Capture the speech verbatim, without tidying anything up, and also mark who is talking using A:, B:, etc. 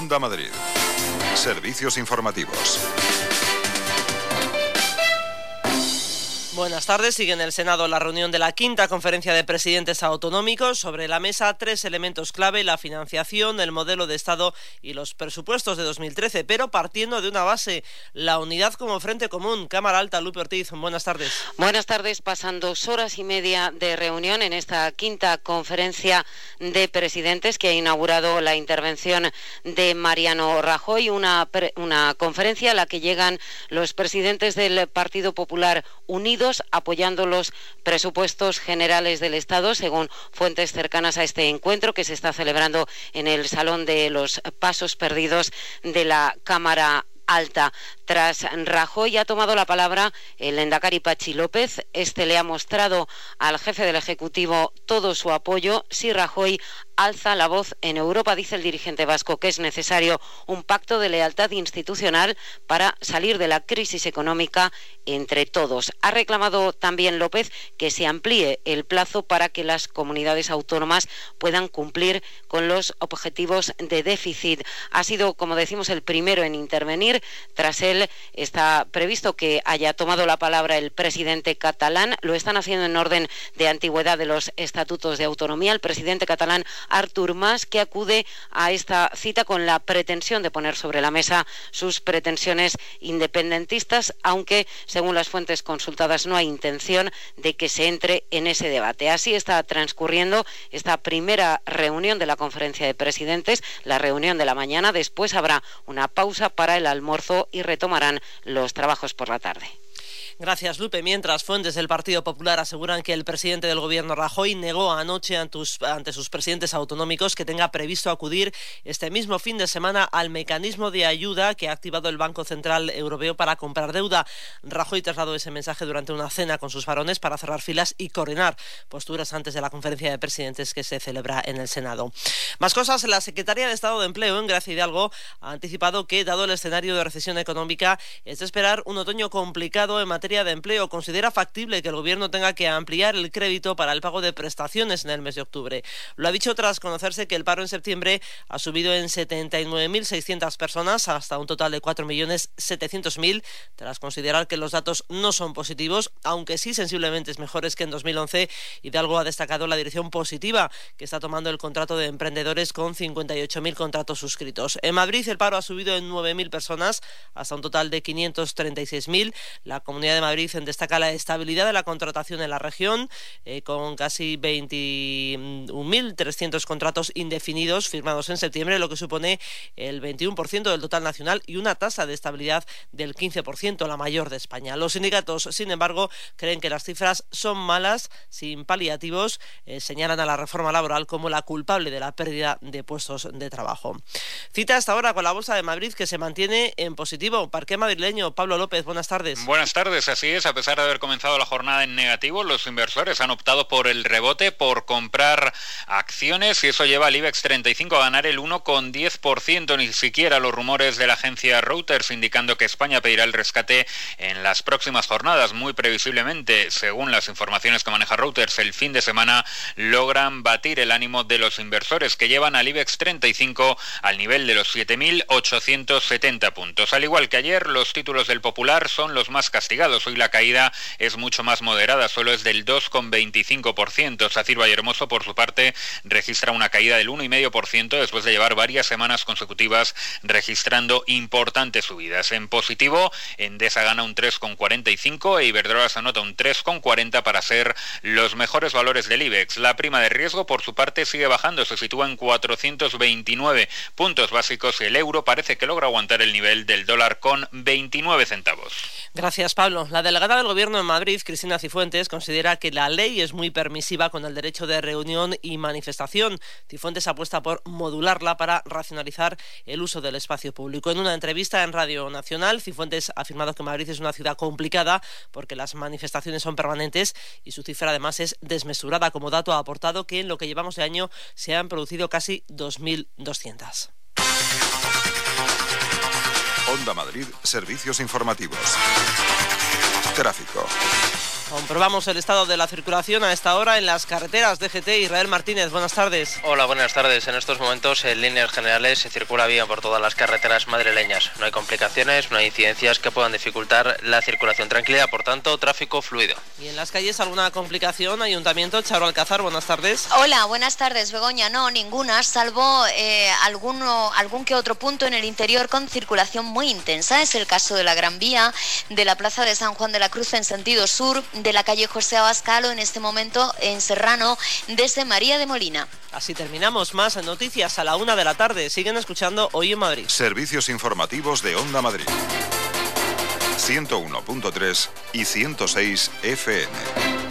A: Onda Madrid. Servicios informativos.
B: Buenas tardes. Sigue en el Senado la reunión de la quinta conferencia de presidentes autonómicos. Sobre la mesa, tres elementos clave: la financiación, el modelo de Estado y los presupuestos de dos mil trece, pero partiendo de una base: la unidad como frente común. Cámara Alta, Lupe Ortiz, buenas tardes.
C: Buenas tardes. Pasan dos horas y media de reunión en esta quinta conferencia de presidentes que ha inaugurado la intervención de Mariano Rajoy, una, una conferencia a la que llegan los presidentes del Partido Popular unidos, apoyando los presupuestos generales del Estado, según fuentes cercanas a este encuentro que se está celebrando en el Salón de los Pasos Perdidos de la Cámara Alta. Tras Rajoy ha tomado la palabra el lehendakari Patxi López. Este le ha mostrado al jefe del Ejecutivo todo su apoyo. Si Rajoy alza la voz en Europa, dice el dirigente vasco que es necesario un pacto de lealtad institucional para salir de la crisis económica entre todos. Ha reclamado también López que se amplíe el plazo para que las comunidades autónomas puedan cumplir con los objetivos de déficit. Ha sido, como decimos, el primero en intervenir. Tras él está previsto que haya tomado la palabra el presidente catalán. Lo están haciendo en orden de antigüedad de los estatutos de autonomía. El presidente catalán Artur Mas, que acude a esta cita con la pretensión de poner sobre la mesa sus pretensiones independentistas, aunque según las fuentes consultadas no hay intención de que se entre en ese debate. Así está transcurriendo esta primera reunión de la conferencia de presidentes, la reunión de la mañana. Después habrá una pausa para el almuerzo y retomarán los trabajos por la tarde.
B: Gracias, Lupe. Mientras, fuentes del Partido Popular aseguran que el presidente del gobierno, Rajoy, negó anoche ante sus presidentes autonómicos que tenga previsto acudir este mismo fin de semana al mecanismo de ayuda que ha activado el Banco Central Europeo para comprar deuda. Rajoy trasladó ese mensaje durante una cena con sus varones para cerrar filas y coordinar posturas antes de la conferencia de presidentes que se celebra en el Senado. Más cosas. La secretaria de Estado de Empleo, Gracia Hidalgo, ha anticipado que, dado el escenario de recesión económica, es de esperar un otoño complicado en materia de empleo. Considera factible que el gobierno tenga que ampliar el crédito para el pago de prestaciones en el mes de octubre. Lo ha dicho tras conocerse que el paro en septiembre ha subido en setenta y nueve mil seiscientas personas hasta un total de cuatro millones setecientos mil, tras considerar que los datos no son positivos, aunque sí sensiblemente mejores que en dos mil once. Hidalgo ha destacado la dirección positiva que está tomando el contrato de emprendedores, con cincuenta y ocho mil contratos suscritos. En Madrid el paro ha subido en nueve mil personas hasta un total de quinientos treinta y seis mil. La Comunidad de Madrid destaca la estabilidad de la contratación en la región, eh, con casi veintiún mil trescientos contratos indefinidos firmados en septiembre, lo que supone el veintiuno por ciento del total nacional y una tasa de estabilidad del quince por ciento, la mayor de España. Los sindicatos, sin embargo, creen que las cifras son malas, sin paliativos. Eh, señalan a la reforma laboral como la culpable de la pérdida de puestos de trabajo. Cita hasta ahora con la Bolsa de Madrid, que se mantiene en positivo. Parqué madrileño, Pablo López, buenas tardes.
D: Buenas tardes, así es. A pesar de haber comenzado la jornada en negativo, los inversores han optado por el rebote, por comprar acciones, y eso lleva al IBEX treinta y cinco a ganar el uno coma diez por ciento. Ni siquiera los rumores de la agencia Reuters indicando que España pedirá el rescate en las próximas jornadas, muy previsiblemente, según las informaciones que maneja Reuters, el fin de semana logran batir el ánimo de los inversores, que llevan al IBEX treinta y cinco al nivel de los siete mil ochocientos setenta puntos. Al igual que ayer, los títulos del Popular son los más castigados. Hoy la caída es mucho más moderada, solo es del dos coma veinticinco por ciento. Sacir Vallehermoso, por su parte, registra una caída del uno coma cinco por ciento después de llevar varias semanas consecutivas registrando importantes subidas. En positivo, Endesa gana un tres coma cuarenta y cinco e Iberdrola se anota un tres coma cuarenta para ser los mejores valores del IBEX. La prima de riesgo, por su parte, sigue bajando, se sitúa en cuatrocientos veintinueve puntos básicos y el euro parece que logra aguantar el nivel del dólar con veintinueve centavos.
B: Gracias, Pablo. La delegada del Gobierno en Madrid, Cristina Cifuentes, considera que la ley es muy permisiva con el derecho de reunión y manifestación. Cifuentes apuesta por modularla para racionalizar el uso del espacio público. En una entrevista en Radio Nacional, Cifuentes ha afirmado que Madrid es una ciudad complicada porque las manifestaciones son permanentes y su cifra además es desmesurada. Como dato ha aportado que en lo que llevamos de año se han producido casi dos mil doscientas.
A: Onda Madrid, servicios informativos. Tráfico.
B: Comprobamos el estado de la circulación a esta hora en las carreteras. D G T, Israel Martínez, buenas tardes.
E: Hola, buenas tardes. En estos momentos, en líneas generales, se circula bien por todas las carreteras madrileñas. No hay complicaciones, no hay incidencias que puedan dificultar la circulación. Tranquilidad, por tanto, tráfico fluido.
B: ¿Y en las calles alguna complicación? Ayuntamiento, Charo Alcázar, buenas tardes.
F: Hola, buenas tardes, Begoña. No, ninguna, salvo eh, alguno, algún que otro punto en el interior con circulación muy intensa. Es el caso de la Gran Vía, de la Plaza de San Juan de la Cruz en sentido sur, de la calle José Abascal o en este momento en Serrano desde María de Molina.
B: Así terminamos. Más noticias a la una de la tarde. Siguen escuchando Hoy en Madrid.
A: Servicios informativos de Onda Madrid. ciento uno punto tres y ciento seis F M.